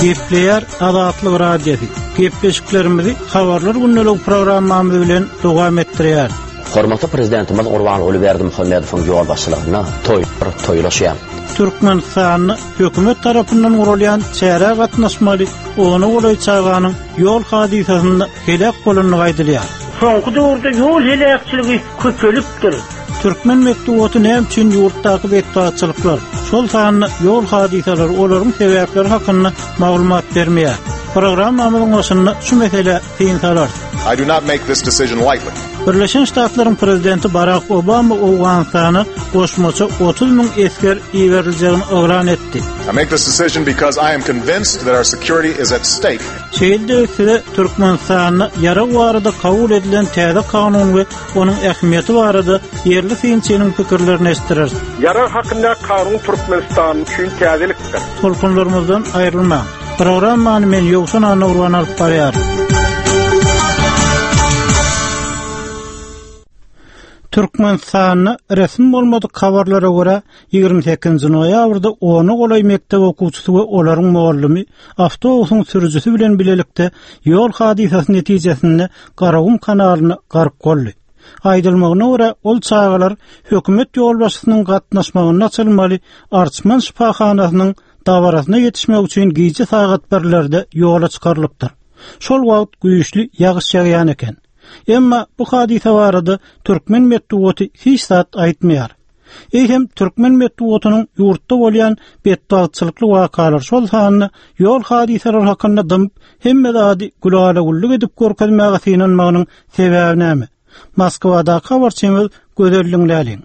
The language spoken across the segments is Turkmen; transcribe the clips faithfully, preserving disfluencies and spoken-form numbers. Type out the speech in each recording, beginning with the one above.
Gepleyer Azatlyk Radiosu. Gepleşiklerimizi habarlar günlük programmamız bilen dowam etdirýär. Hormatly prezidentimiz Gurbanuly Berdimuhammedowyň ýol başçylygyna toy toýlaşýar. Türkmenistanyny hökümet tarapyndan gurulýan çäre gatnaşmaly onu goly çağanyň ýol hadisasyny helak bolanyny gaýdylýar. Soňky döwürde ýol helakçyligi köpelipdir. Türkmen mektubaty näme üçin ýurtdaky betbaçylyklar, şol sanyny ýol hadisalary olaryň sebäpleri hakynda maglumat bermeýär. Programmamyzyň başynda şu mesele teýin salar. I do not make this decision lightly. Birleşen Ştatlaryň prezidenti Barack Obama Awganistana goşmaça otuz ming esker iýerileceğini öwran etdi. I make this decision because I am convinced that our security is at stake. Şeýle Türkmenistanyny ýara barada kabul edilen täze kanun we onuň ähmiýeti barada ýerli synçynyň pikirlerini estirer. Ýara hakynda kanun Türkmenistan üçin täzelikdir. Tolkunlarymyzdan aýrylma. Programmany men ýoksun anawran alyp barýar. Türkmenistanyny resmi bolmady habarlara görä ýygrimi sekizinji noýabrda ony golay mektep okuwçysy we olaryň muallimi awtobusyň sürüjüsi bilen bilelikde ýol hadisasy netijesinde Garawum kanalyny garp boldy. Aýdylmagyna görä ol çağalar hökümet ýol başçysynyň gatnaşmagyna açylmaly Arçman şifahanasynyň dawarasyna ýetişmek üçin giýje sagat berlerde ýola çykarylypdyr. Şol wagt güýçli ýagyş ýagýan eken. Emma bu hadisa barada Türkmen metbuaty hiç zat aýtmaýar. Eýhem Türkmen metbuatynyň ýurtda bolýan betbaçylykly wakalar şol sanyny ýol hadisalary hakynda dym hemme zady gulala gulluk edip görkezmäge synanmagynyň sebäbi näme? Moskwada habarçymyz gözelliňläliň.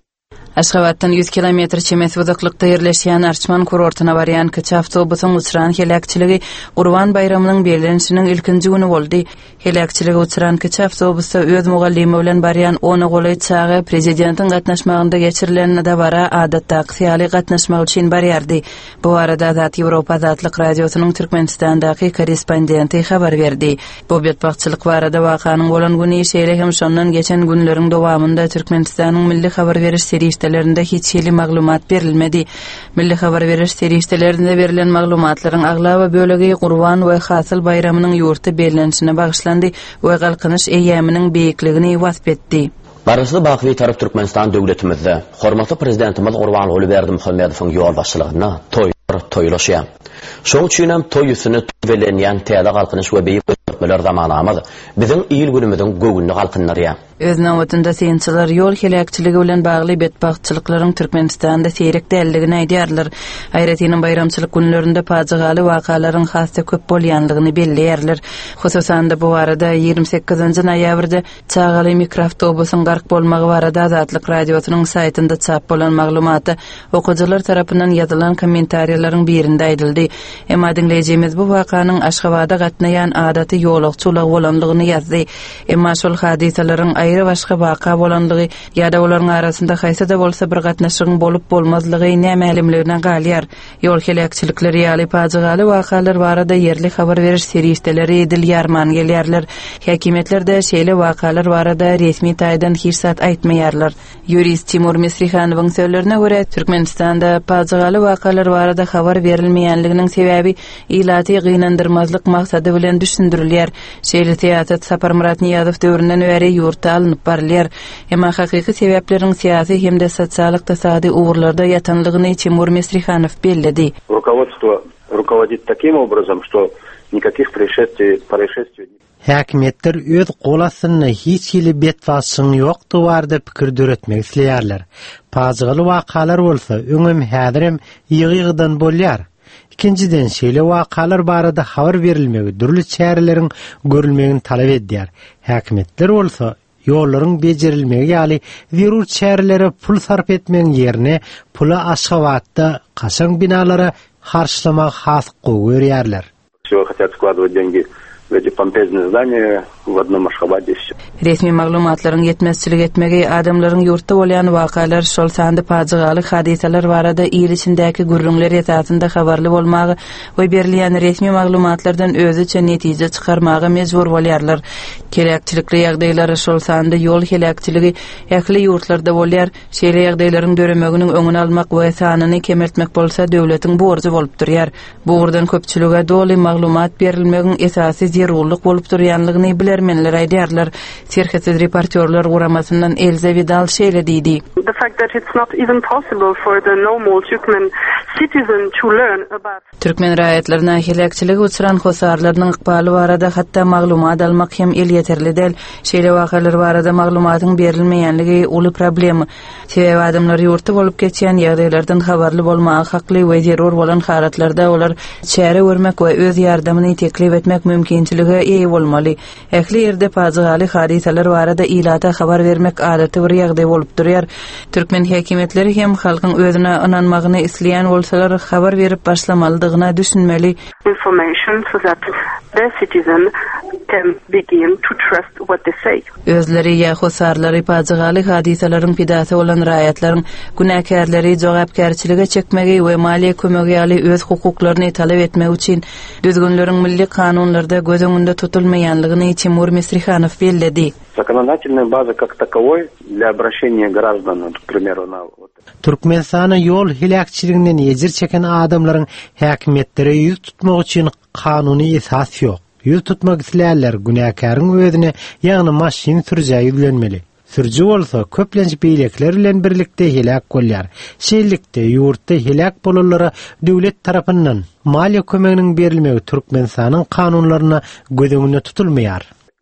Aşgabatdan yüz kilometr çemet uzaklıkta yerleşen Arçman kurortuna baryan köçe avtobusun uçuran helakçyligi Gurban bayramynyň bellenişiniň ilkinji güni boldy. Helakçyligi uçuran köçe avtobusda öz mugallimi bilen baryan onu golay çağı prezidentiň gatnaşmagynda geçirilen da bara adatda ýaly gatnaşmak üçin barýardy. Bu arada Zat Ýewropa Zatlyk Radiosynyň Türkmenistandaky korrespondenti habar berdi. Bu betbaçylyk barada wakanyň bolan güni şeýle hem şondan geçen günleriň dowamında Türkmenistanyň milli habar beriş seriştelerinde hiç ýeli maglumat berilmedi. Milli habar beriş seriştelerinde berilen maglumatlaryň aglaby bölegi Gurban we Hasyl bayramynyň ýurtda bellenişine bagyşlandy we galkynyş eýäminiň beýikligini wasp etdi. Barysly Bakywy tarap Türkmenistan döwletimizde hormatly prezidentimiz Gurbanuly Berdimuhammedowyň ýol başçylygyna toy toýlaşýar. Şoň üçin hem toy üstüne belenýän täze galkynyş we beýik öpmeler zamanamyz biziň ýyl günümiziň göwünli galkynlarya. Öz nowatynda synçylar ýol helakçyligi bilen bagly betbaçylyklaryň Türkmenistanda seýrek däldigini aýdýarlar. Aýratynyň bayramçylyk günlerinde pajygaly wakalaryň hasy köp bolýanlygyny belleýärler. Hususan da bu arada ýygrimi sekizinji noýabrda çağaly mikroawtobusyň gark bolmagy barada Zatlyk Radiosynyň saýtynda çap bolan maglumaty okuwçylar tarapyndan ýazylan kommentariýalaryň birinde aýdyldy. Emma dinleýijimiz bu wakanyň Aşgabada gatnaýan adaty ýolukçylyk bolanlygyny ýazdy. Emma şol hadisalaryň aýry başga waka bolanlygy ýa-da olaryň arasynda haýsy da bolsa bir gatnaşygyň bolup bolmazlygy nämelimligine galýar. Ýol helakçylykları ýaly pajygaly wakalar barada ýerli habar beriş serişdeleri edilýärman gelýärler. Häkimetler de şeýle wakalar barada resmi taýdan hiç zat aýtmaýarlar. Jurist Timur Mesrihanowyň sözlerine görä Türkmenistanda pajygaly wakalar barada habar berilmeýänliginiň sebäbi ilaty gynandyrmazlyk maksady bilen düşündirilýär. Şeýle teatr Saparmurat Niýazow döwründen beri ýurtda alınıp barylýar. Emma hakyky sebäplerin siýasy hemde sosial ykdysady uğurlarda ýatanlygyny Timur Mesrihanow belledi. Rukovodство руководит таким образом, что никаких происшествий происшествий. Häkimetler öz golasyny hiç ýeli betbaçyň ýokdy barda pikir döretmek isleýärler. Pajygaly wakalar bolsa öňem häzirem ýygy-ýygydan bolýar. İkinciden şeýle wakalar barada habar berilmegi, dürli çäreleriň görülmegini talap edýär. Häkimetler bolsa ýollaryň bejerilmegi ýaly zerur çärelere pul sarf etmegiň ýerine pula Aşgabatda kaçan binalara harçlamak has gowy berýärler. Всё хотят складывать деньги в эти помпезные здания в одном Ашхабаде. Resmi maglumatlaryň yetmezçilik etmegi adamlaryň ýurtda bolýan wakalar şol sandy pajygaly hadiseler barada il içindäki gürrüňler ýetatynda habarly bolmagy we berilýän resmi maglumatlardan özüçe netije çykarmagy mejbur bolýarlar. Kelekçilikli ýagdaýlary şol sandy ýol helakçyligi ähli ýurtlarda bolýar. Şeýle ýagdaýlaryň döremeginiň öňüni almak we sanyny kemeltmek bolsa döwletiň borjy bolup durýar. Bu urdan köpçülüge doly maglumat berilmegin esasy zerurlyk bolup durýanlygyny bilermenler aýdýarlar. Serhesiz reportörler guramasından Elza Vidal şeýle diýdi. The fact that it's not even possible for the normal Turkmen citizen to learn about Türkmen raýatlaryna helakçyligi uçuran hosarlarynyň ykbaly barada hatda maglumat almak hem el ýeterli däl. Şeýle wakalar barada maglumatyň berilmeýänligi uly problem. Sebäbi adamlar ýurtda bolup geçýän ýagdaýlardan habarly bolmagy hakly we zerur bolan haratlarda olar çäre görmek we öz ýardamyny teklip etmek mümkinçiligi eýe bolmaly. Ähli ýerde pajygaly hadiseler barada ilata habar vermek adaty bir ýagdaý bolup durýar. Türkmen häkimetleri hem halkyň özüne inanmagyny isleýän bolsalar habar berip başlamalydygyna düşünmeli. Information so that the citizen can begin to trust what they say. Özleri ýa hosarlary pajygaly hadiselerin pidasy bolan raýatlaryň günäkärleri jogapkärçilige çekmegi we maliýe kömegi ýaly öz hukuklaryny talap etmek üçin düzgünleriň milli kanunlarda göz öňünde tutulmaýanlygyny Timur Misrihanow belledi. Законодательная база как таковой для обращения граждан, к примеру, на Türkmenistana ýol helakçylygynyň ejir çeken adamlaryň häkimetlere ýüz tutmak üçin kanuny esas ýok. Ýüz tutmak isleýärler günäkäriň özüne ýagny maşyn sürjägi bilenmeli. Sürjü bolsa köplenç beýlekler bilen birlikde helak bolýar. Şeýlelikde ýurtda helak bolanlara döwlet tarapyndan maliýe kömeginiň berilmegi Türkmenistanyň kanunlaryna göz öňünde tutulmaýar.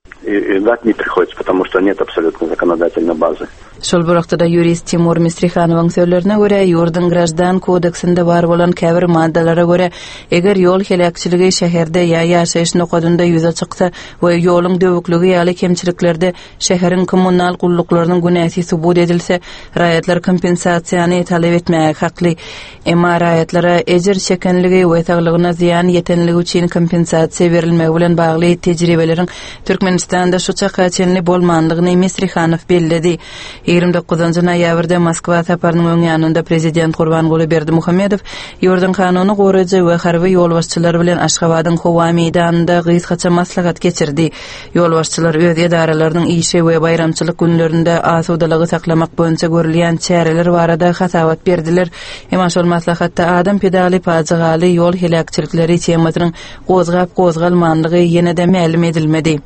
И дать не приходится, потому что нет абсолютно законодательной базы. Şol buraqda da jurist Timur Misrihanowyň sözlerine görä, ýurdun grajdan kodeksinde bar bolan käbir maddalara görä, eger ýol helakçyligi şäherde ýa ýaşaýyş nokadynda ýüze çyksa we ýoluň döwükligi ýaly kemçiliklerde şäheriň kommunal gulllyklarynyň günäsi subut edilse, raýatlar kompensasiýany talap etmäge hakly. Emma raýatlara ejir çekenligi we saglygyna ziýan ýetenligi üçin kompensasiýa berilmegi bilen bagly tejribeleriň Türkmenistanda şu çaqa çenli bolmandygyny Misrihanow belledi. ýygrimi dokuzynjy noýabrda Moskwa saparynyň öňýanynda prezident Gurbanguly Berdimuhammedow ýurdun kanuny goraýjy we harby ýolbaşçylar bilen Aşgabatyň Howa meýdanynda gysgaça maslahat geçirdi. Ýolbaşçylar öz edaralarynyň işe we bayramçylyk günlerinde asudalygy saklamak boýunça görülýän çäreler barada hasabat berdiler. Emma şol maslahatda adam pedali pajygaly ýol helakçylikleri tematynyň gozgap gozgalmanlygy ýene-de ma'lum edilmedi.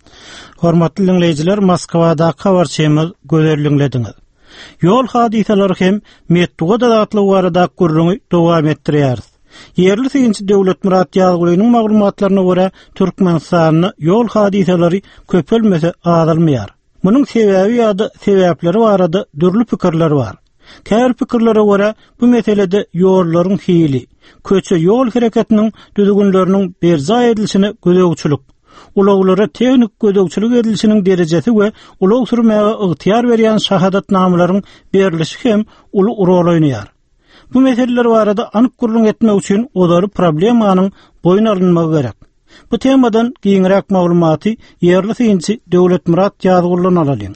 Hormatly dinleyijiler, Moskwada habar çemel gözerildiňiz. Ýol hadiseleri hem metduga dadatly barada gürrüňi dowam etdirýär. Yerli synçy döwlet Murat Ýazgylynyň maglumatlaryna görä, Türkmenistanyň ýol hadiseleri köpelmese azalmaýar. Munyň sebäbi ýa-da sebäpleri barada dürli pikirler bar. Käbir pikirlere görä, bu meselede ýollaryň hili, köçe ýol hereketiniň düzgünleriniň berza edilişine gödögçülük, ulaglara teknik gödögçülük edilişiniň derejesi we ulag sürmäge ygtyar berýän şahadatnamalaryň berilişi hem uly rol oýnaýar. Bu meseleler barada anyk gurrun etmek üçin olary problemanyň boyun alınmagy gerek. Bu temadan giňirek maglumaty yerli synçy Döwlet Murat Ýazgylyny alalım.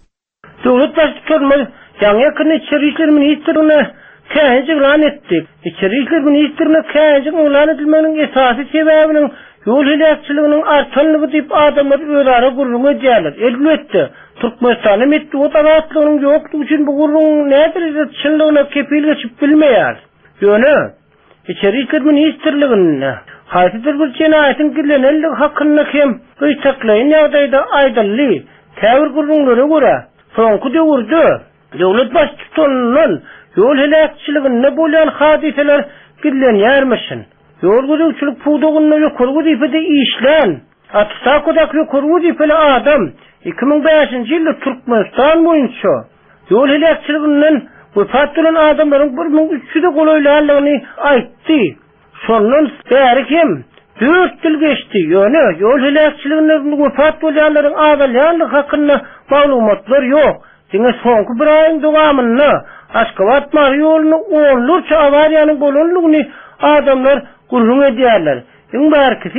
Döwlet başçylygyny ýa-da ýakyn içeri işler ministrine käňe lan etdik. İçeri işler ministrine käňe lan edilmeginiň esasy sebäbiniň ýol helakçylygynyň artanlygy diýip adamlar öýlara gurrun edýärler. Elbetde Türkmenistanyň metduga dadatlygynyň ýoklugy üçin bu gurrun nädir çynlygyna kepil geçip bilmeýär. Ýöne içeri işler ministrligine haýsydyr bir jenaýatyň gileneligi hakynda hem gysaklyň ýagdaýda aýdylly käbir gurrunlara görä soňky döwürde döwlet başçylygynyň ýol helakçylygyna bolýan hadiseler gilenýärmişin. Ýol gödögçülük pudugyny ýokurgy diýipde işlen. Atsakodak ýokurgy diýipde adam iki ming beşinji ýylda Türkmenistan boýunça ýol helakçylygynyň wefat bolan adamlaryň bir ming üç ýüz golaýlanlygyny aýtdy. Şondan bäri kim dört ýyl geçdi. Ýöne ýol helakçylygynyň wefat bolanlaryň adalyanlygy hakynda maglumatlar ýok. Diňe soňky bir aýyň dowamyny Aşgabat ýoluny onlarça awariýanyň bolanlygyny adamlar gurrun edýärler. Ýa-da berkisi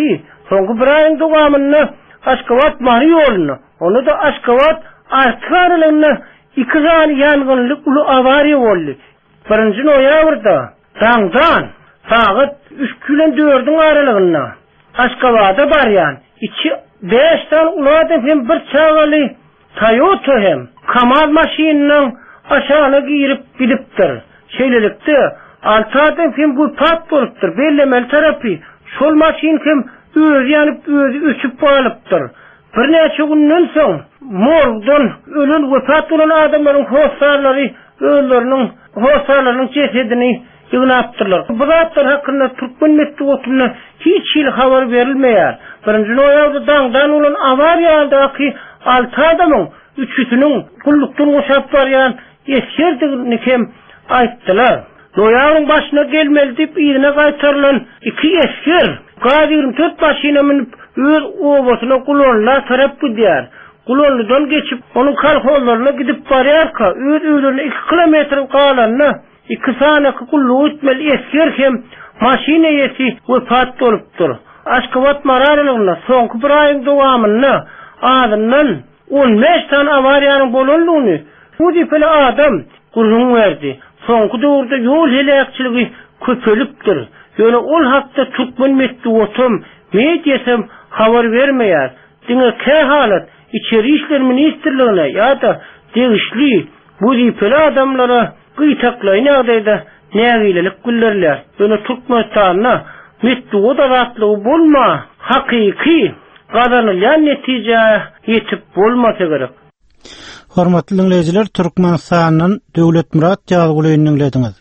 Soňky bir aýyň dowamyny Aşgabat mary ýoluna, onu da Aşgabat artgarlygyny iki zan ýangynlyk uly awariýa boldy. birinji noýabrda taňdan saat üç bilen dördiň aralygyna Aşgabada barýan iki beş tan uladym hem bir çagaly Toyota hem Kamaz maşynynyň aşagyna girip gidipdir. Şeýlelikde altı adam hem bu pat bolupdyr. Bellemel tarapy şol maşyn hem özü ýanyp özü üçüp balypdyr. Bir näçe günden soň morgdan ölen wepat bolan adamlaryň hosarlary ölleriniň hosarlarynyň cesedini ýygnapdyrlar. Bu zatlar hakynda Türkmen medeniýetine hiç ýyl habar berilmeýär. Birinji noýabrda daňdan bolan awariýadaky altı adamyň üçüsiniň gullukdan goşap barýan eskerdigini hem aýtdylar. Noýabryň başyna gelmeli dip ýerine gaýtarylan iki esker gaz ýigirmi dört başyna minip öz obasyna kulonlar tarap gidýär. Kulonlardan geçip onun kolhollaryna gidip barýarka öz öýlerine iki kilometr galanyna iki sanaky kullugy etmeli esker hem maşyna ýeti wepat bolupdyr. Aşgabat mararlygyna soňky bir aýyň dowamyny adamdan on beş tan awariýanyň bolanlygyny bu dipli adam gurrun berdi. Soňky döwürde ýol helakçyligi köpelipdir. Ýöne ol hakda Türkmen medeniýetim mediýasam habar bermeýär. Diňe kä halat içeri işler ministrligine ýa-da degişli bu dipli adamlara gytaklaýan ýagdaýda nägilelik güllerler. Ýöne Türkmenistan'a medeniýet aratlygy bolma, hakyky gazanylýan netije ýetip bolmasa gerek. Hormatly dinleyijiler, Türkmenistanyň Döwletmurat ýazgylygyny dinlediňiz.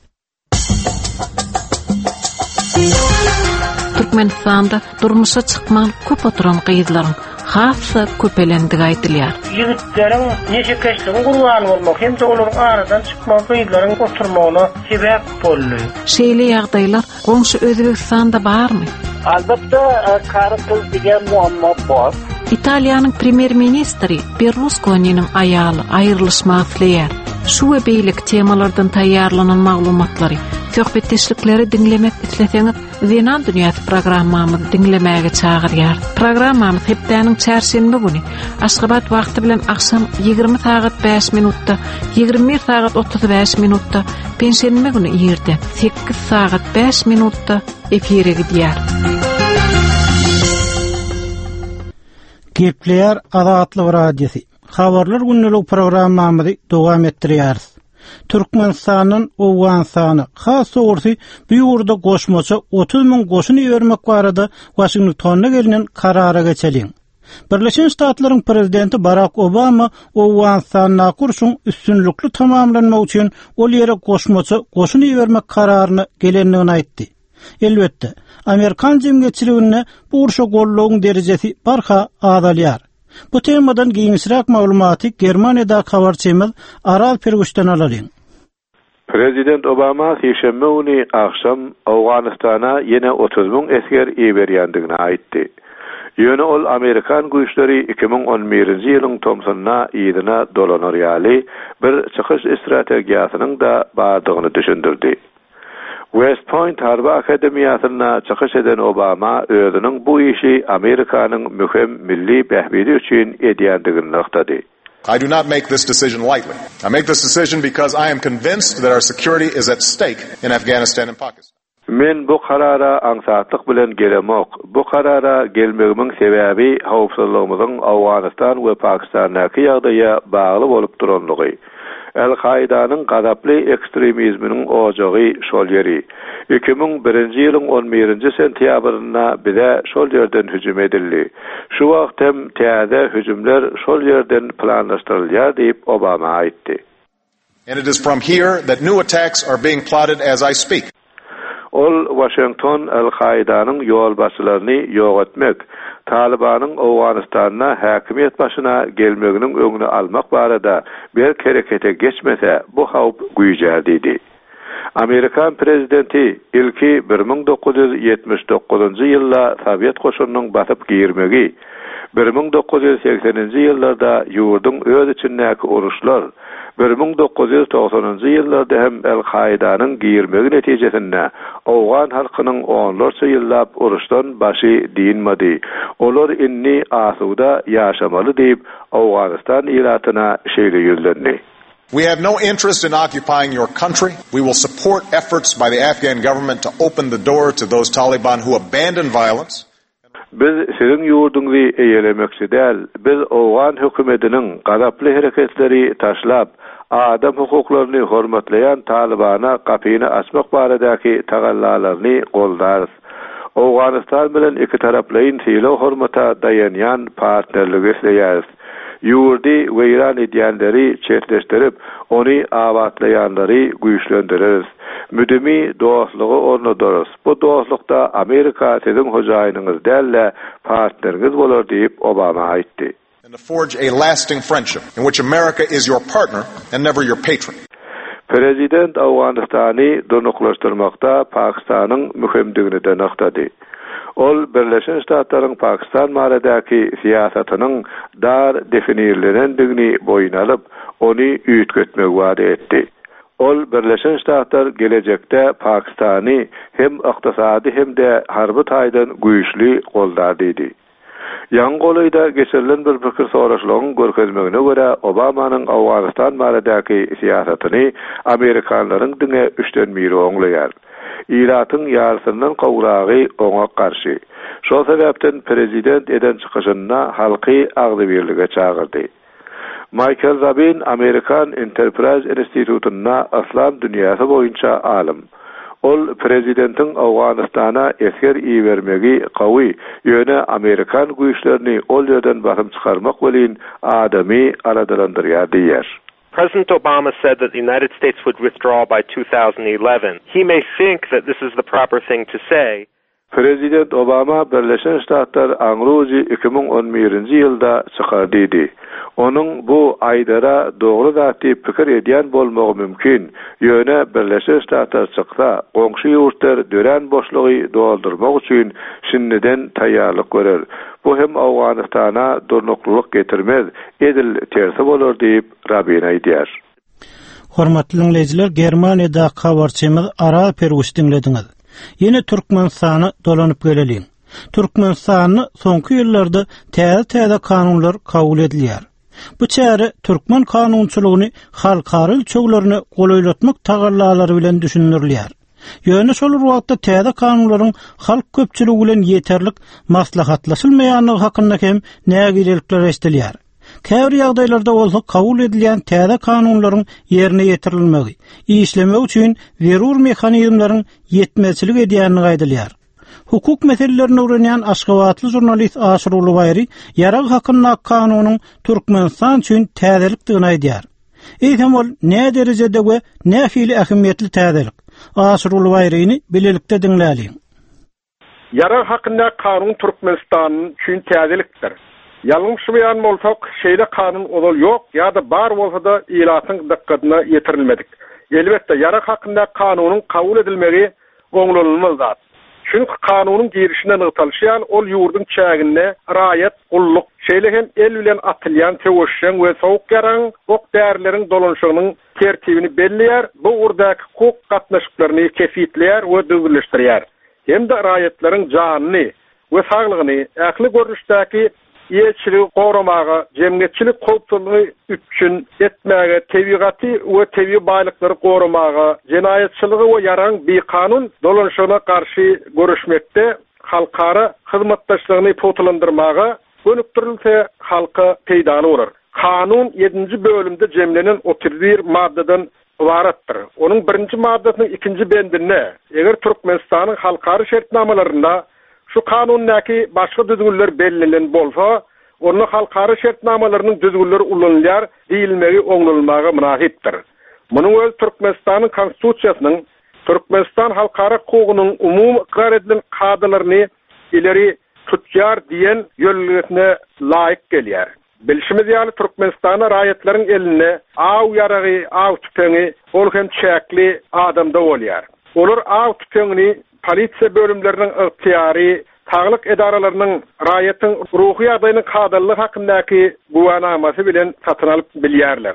Türkmenistanda durmuşa çykmaly köp oturan gyýyzlaryň hasy köpelendige aýdylýar. Ýigitleriň neçe keşligiň gurbany bolmak hem de olaryň aradan çykmak gyýyzlaryň oturmagyna sebäp boldy. Şeýle ýagdaýlar goňşy Özbekistanda barmy? Albatta, karı kız diýen muamma bar. Italiýanyň premier ministri Berlusconi'nin aýaly aýrylşmak dileýär. Şu we beýlik temalardan taýýarlanan maglumatlary, söhbetdeşlikleri dinlemek isleseňiz, Zenan Dünýäsi programmamyzy dinlemäge çagyrýar. Programmamyz hepdeniň çarşembe güni Aşgabat wagty bilen akşam ýygrimi saat beş minutda, ýygrimi bir saat otuz beş minutda, penşenbe güni ýerde sekiz saat beş minutda efire gidýär. Gepler Azatlyk radiosi. Habarlar günlük programmamyzy dowam etdirýäris. Türkmenistanyň owgan sany has soňsy bu ýurda goşmaça otuz ming goşun ýermek barada Washingtonna gelinen karara geçeliň. Birleşen Ştatlaryň prezidenti Barack Obama owgan sanyna kurşun üstünlükli tamamlanmak üçin ol ýere goşmaça goşun ýermek kararyny gelenligini aýtdy. Elbetde, Amerikan jemgyýetçiligine bu urşa gollugyň derejesi barha azalýar. Bu temadan giňişräk maglumaty Germaniýada habarçymyz Aral Pergüşden alaryň. Prezident Obama şeýşembe güni akşam Awganystana ýene otuz ming esker ýeberýändigini aýtdy. Ýöne ol Amerikan güýçleri iki ming on birinji ýylyň Thompsonna ýylyna dolanar ýaly bir çykyş strategiýasynyň da bardygyny düşündirdi. West Point Harba Akademiýasyna çykyş eden Obama özüniň bu işi Amerikanyň mühim milli behbidi üçin edýändigini noktady. I do not make this decision lightly. I make this decision because I am convinced that our security is at stake in Afghanistan and Pakistan. Men bu karara aňsatlyk bilen gelemok. Bu karara gelmegimiň sebäbi howpsuzlygymyzyň Awganistan we Pakistandaky ýagdaýa bagly bolup duranlygy. El-Qaidanyň gazaply ekstremizminiň ojagy şol ýeri. iki ming birinji ýylyň on birinji sentýabrynda bize şol ýerden hüjüm edildi. Şu wagt hem täze hüjümler şol ýerden planlaşdyrylýar diýip Obama aýtdy. And it is from here that new attacks are being plotted as I speak. Ol Washington El-Qaidanyň ýol başlaryny ýok etmek, Talibanyň Awganystanda häkimiýet başyna gelmeginiň öňüni almak barada bir herekete geçmese bu hawp güýjer diýdi. Amerikan prezidenti ilki bir ming dokuz yüz ýetmiş dokuzunji ýylda Sowiet goşunynyň basyp girmegi, bir ming dokuz yüz sekseninji ýyllarda ýurdun öz içindäki uruşlar, bir ming dokuz yüz toksonunjy ýyllarda hem El-Kaidanyň girmegi netijesinde Awgan halkynyň onlarça ýyllap uruşdan başy diýinmedi. Olar inni asuda ýaşamaly diýip Awganistan ýylatyna şeýle ýüzlendi. We have no interest in occupying your country. We will support efforts by the Afghan government to open the door to those Taliban who abandon violence. Biz sizin ýurduňyzy eýelemekçi däl, biz Awgan hökümetiniň gadaply hereketleri taşlap, adam hukuklaryny hormatlayan Talibana gapyny açmak baradaky tagallalaryny goldarys. Awganistan bilen iki taraplyň silo hormata dayanýan partnerligi isleýäris. Yurdi we Iran edýänleri çetleşdirip, ony awatlaýanlary güýçlendiririz. Müdemi dostlugy ornadyrys. Bu dostlukda Amerika sizin hojaýynyňyz däl, partneriňiz bolar diýip Obama aýtdy. And to forge a lasting friendship in which America is your partner and never your patron. Prezident Awganistany donuklaşdyrmakda Pakistanyň mühimdigini de naktady. Ol Birleşen Ştatlaryň Pakistan baradaky siýasatynyň dar definirlenendigini boýun alyp, ony üýtgetmek wada etdi. Ol Birleşen Ştatlar gelecekde Pakistany hem ykdysady hem de harby taýdan güýçli goldar diýdi. Ýan golyda geçirilen bir pikir soraşlaryň görkezmegine görä Obamanyň Awganistan baradaky siýasatyny Amerikanlaryň diňe üçden biri oňlaýar. Iratyň ýarsynyň gowragy oňa garşy. Şol sebäpden prezident eden çykyşyna halky agdybirlige çağırdy. Michael Rabin American Enterprise Institute'na aslan dünýäsi boýunça alim. Ol prezidentiň Awganistana esker iýermegi gawy ýöne Amerikan güýçlerini ol ýerden basym çykarmak welin adamy aradarandyrýar diýer. President Obama said that the United States would withdraw by two thousand eleven. He may think that this is the proper thing to say. Prezident Obama Birleşen Ştatlar aňruji iki ming on birinji ýylda çykardy. Onuň bu aýdara dogry zatdy pikir edýän bolmagy mümkin. Ýöne Birleşen Ştatlar çyksa, goňşy ýurtlar dören boşlugy doldurmak üçin şinniden taýýarlyk görer. Bu hem Awganistana durnuklyk getirmez, edil tersi bolar diýip Rabin aýdýar. Hormatly dinleyijiler, Germaniýada habarçymyz Ara Perwis dinlediňiz. Yine Türkmenistany dolanyp gelelim. Türkmenistany soňky ýyllarda täze-täze kanunlar kabul edilýär. Bu çäre Türkmen kanunçylygyny halkary ölçeglerini golaylatmak tagallalary bilen düşünülýär. Ýöne şol wagtda täze kanunlaryň halk köpçüligi bilen ýeterlik maslahatlaşylmaýanlygy hakynda hem nägidelikler esdelýär. Käbir ýagdaýlarda bolsa kabul edilýän täze kanunlaryň ýerine ýetirilmegi, işlemek üçin zerur mexanizmlaryň ýetmezçilik edýänini gaýdylýar. Hukuk meselelerini öwrenýän Aşgabatly jurnalist Aşyr Ulubayry ýarag hakynda kanunyň Türkmenistan üçin täzelikdigini aýdýar. Eýsem ol näme derejede we nähili ähmiýetli täzelik? Aşyr Ulubayryny bilelikde dinläliň. Ýarag hakynda kanun Türkmenistanyň üçin täzelikdir. Ýalňyşmaýan bolsak, şeýle kanun olal ýok, ýa-da bar bolsa da ýylatyň dikkatyna ýetirilmedik. Elbetde ýarag hakynda kanunyň kabul edilmegi goňlanylmaz zat. Çünki kanunyň girişinden ýytalşýan ol ýurdun çägine raýat, gulluk, şeýle hem el bilen atylýan teweşşen we sowuk garaň ok därleriň dolanşygynyň tertibini belleýär, bu urdaky hukuk gatnaşyklaryny kefitleýär we düzgünleşdirýär. Hem de raýatlaryň janyny we saglygyny ähli görnüşdäki ýetçilik goramaga, jemgyýetçilik gowpçylygy üçin etmäge, tebigaty we tebi baýlyklary goramaga, jenaýetçiligi we ýaraň bir kanun dolanşygyna garşy görüşmekde halkara hyzmatdaşlygyny potlandyrmaga gönükdirilse halka peýdaly bolar. Kanun ýedinji bölümde jemlenen otuz bir maddadan ibaratdyr. Onuň birinji maddasynyň ikinji bendinde eger Türkmenistanyň halkary şertnamelerinde şu kanunnaki başga düzgünler bellilen bolsa, onun halkary şertnamalarynyň düzgünleri ulanylýar diýilmegi oňlanylmagy münasipdir. Munyň öz Türkmenistanyň konstitusiýasynyň Türkmenistan halkary hukugynyň umumy ikrar edilen kadalaryny ileri tutýar diýen ýönelikine laýyk gelýär. Bilşimiz ýaly Türkmenistana raýatlaryň eline aw ýaragy, aw tüpeňi, ol hem çäkli adamda bolýar. Olar aw tüpeňini polisiýa bölümleriniň ygtyýary, taglyk edaralarynyň raýatyň ruhy ýagdaýynyň kadallygy hakyndaky guwanamasy bilen satyn alyp bilýärler.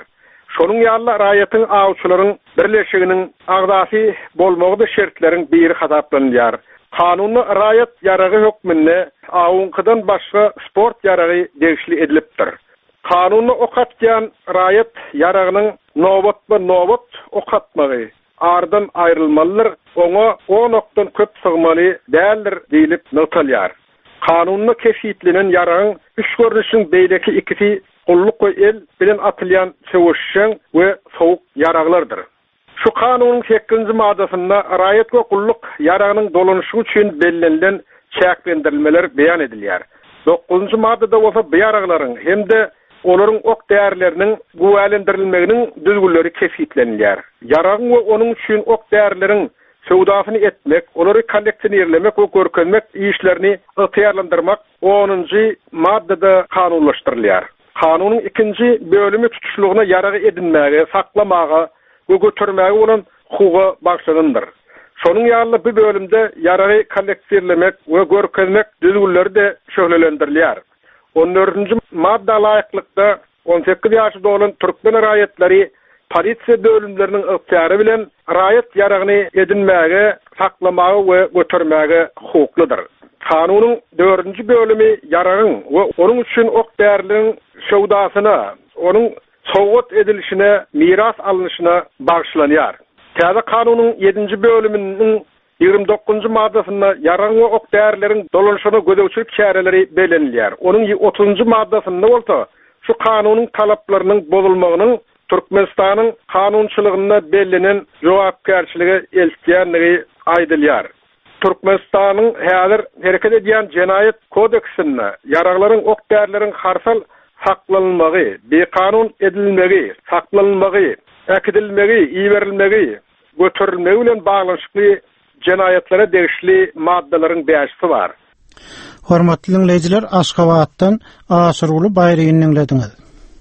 Şonun ýaly raýatyň awçylaryň birleşiginiň agdaty bolmagy şertlerin biri hataplanýar. Kanunly raýat ýaragy hökmünde awunkydan başga sport ýaragy degişli edilipdir. Kanunly okatýan raýat ýaragynyň nowbatma nowbat okatmagy ardan aýrylmalydyr, oňa on okdan köp sygmaly däldir diýilip notalýar. Kanunly kefitlenen ýaragyň üç görnüşiň beýleki ikisi gulluk we el bilen atylýan söwüşşeň we sowuk ýaraglardyr. Şu kanunun sekizinji maddasynda raýat we gulluk ýaragynyň dolanşy üçin bellenlen çäklendirilmeler beýan edilýär. dokuzunji maddada bolsa bu ýaraglaryň hemde olaryň ok däerleriniň güwälendirilmeginiň düzgünleri kefitlenýär. Ýaragyň we onuň üçin ok däerleriň sowdasyny etmek, olary kolleksionerlemek we görkezmek işlerini ýaýlandyrmak onunji maddada kanunlaşdyrylýar. Kanunun ikinci bölümü tutuşluğuna yarağı edinmäge, saklamaga we götürmäge bolan hukuga bagşlanandyr. Şonun ýaly bu bölümde yarağı kolleksionerlemek we görkezmek düzgünleri de şöhrelendirilýär. on dördünji madda laýyklykda on sekiz ýaşy dolan türkmen raýatlary polisiýa bölümleriniň ygtyary bilen raýat ýaragyny edinmäge, saklamaga we götürmäge hukuklydyr. Kanunyň dördünji bölümi ýaragyň we onuň üçin ok däerleriň şowdasyna, onuň sowgat edilişine, miras alınışına bagşlanýar. Täze kanunyň yedinji bölüminiň ýygrimi dokuzunji maddasynda ýaragyň we ok däerleriň dolanşyna gödäwçilik çäreleri belenilýär. Onuň otuzunji maddasynda bolsa, şu kanunyň talaplarynyň bozulmagynyň Türkmenistanyň kanunçylygyna bellenen jogapkärçiligi eltýänligi aýdylýar. Türkmenistanyň häzir hereket edýän Jenaýat kodeksinde ýaraglaryň ok däerleriň harsal saklanylmagy, bekanun edilmegi, saklanylmagy, äkidilmegi, iýerilmegi, götürilmegi bilen baglanşykly jenaýatlara degişli maddalaryň beşisi bar. Hormatly dinleýijiler, Aşgabatdan Aşyrguly Baýryny dinlediňiz.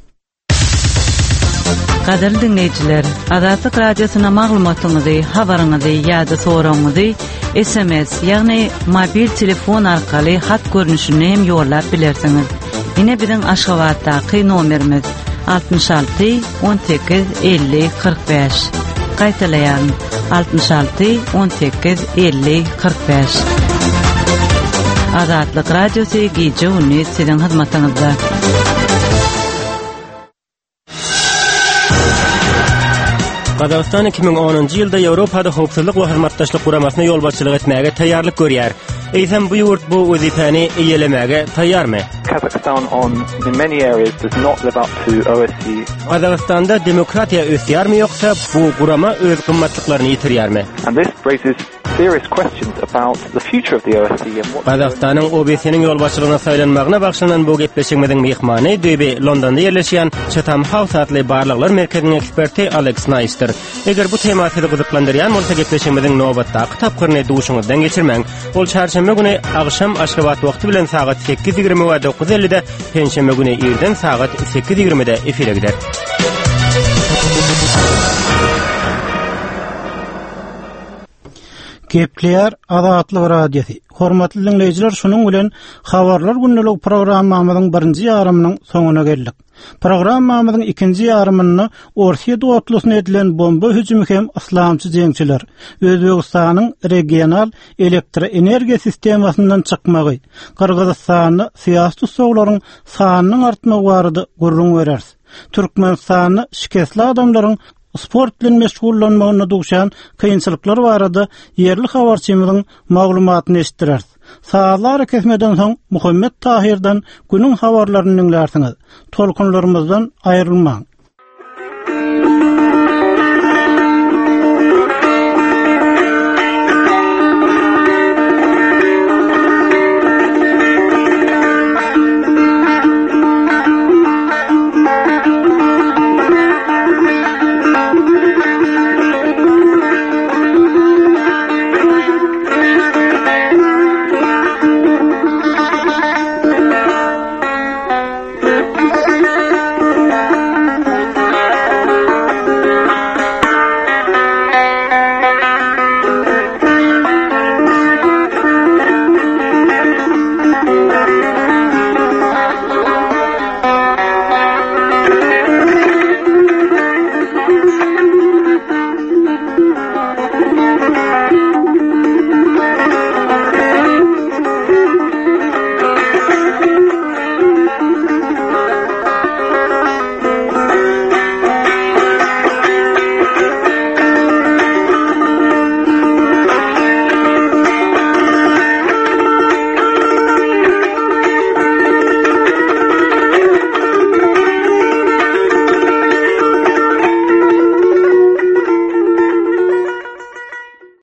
Kaderli dinleyijiler, Azatlyk radiosyna maglumatyňyzy, habaryňyzy ýa-da soraňyzy S M S ýagny mobil telefon arkaly hat görnüşine hem ýollap bilersiňiz. Ine biziň Aşgabatdaky nomerimiz altmış altı on sekiz elli kırk beş. Gaýtalaýan altmış altı on sekiz elli kırk beş. Azatlyk radiosy gije ünni siziň hyzmatyňyzda. Qazaqstan iki ming onunji ýylda Ýewropada howpsuzlyk we hyzmatdaşlyk guramasyna ýolbaşçylyk etmäge taýýarlyk görýär. Eýsem bu ýurt bu wezipany eýelemäge taýýarmy? Kazakhstan on in many areas does not live up to O S C. Qazaqstanda demokratiýa ösýärmi ýoksa bu gurama öz gymmatlyklaryny ýitirýärmi? And this raises serious questions about the future of the O S C and what Qazaqstanyň O B S-niň ýolbaşçylygyna saýlanmagyna bagşlanan bu gepleşigimiziň mehmany Döbe Londonda ýerleşýän Chatham House adly barlyklar merkezining eksperti Alex Neister. Eger bu tema sizi gyzyklandyrýan bolsa gepleşigimiziň nowbatdaky tapgyryny duşuňyzdan geçirmäň. Ol çarşamba güni agşam Aşgabat wagty bilen saat sekiz ýygrimi we dokuz ellide, penşembe güni ýerden saat sekiz ýygrimide efire gider. Gepleýär Azatlyk radiosi. Hormatly dinleýijiler, şonuň bilen habarlar günlük programmamyzyň birinji ýarymynyň soňuna geldik. Programmamyzyň ikinji ýarymyny Orsiýa dowlatlygyna edilen bomba hüjümi hem islamçy jeňçiler Özbegistanyň regional elektr energiýa sistemasyndan çykmagy, Kyrgyzstanyň syýasy sowlaryň sanynyň artmagy barada gurrun berer. Türkmenistanyň şikestli adamlaryň sport bilen meşgullanmagyna duşan kynçylyklar barada yerli habarçymyzyň maglumatyny eşitdirer. Saatlar kesmeden soň Muhammed Tahirdan günüň habarlaryny dinlersiňiz. Tolkunlarymyzdan aýrylmaň.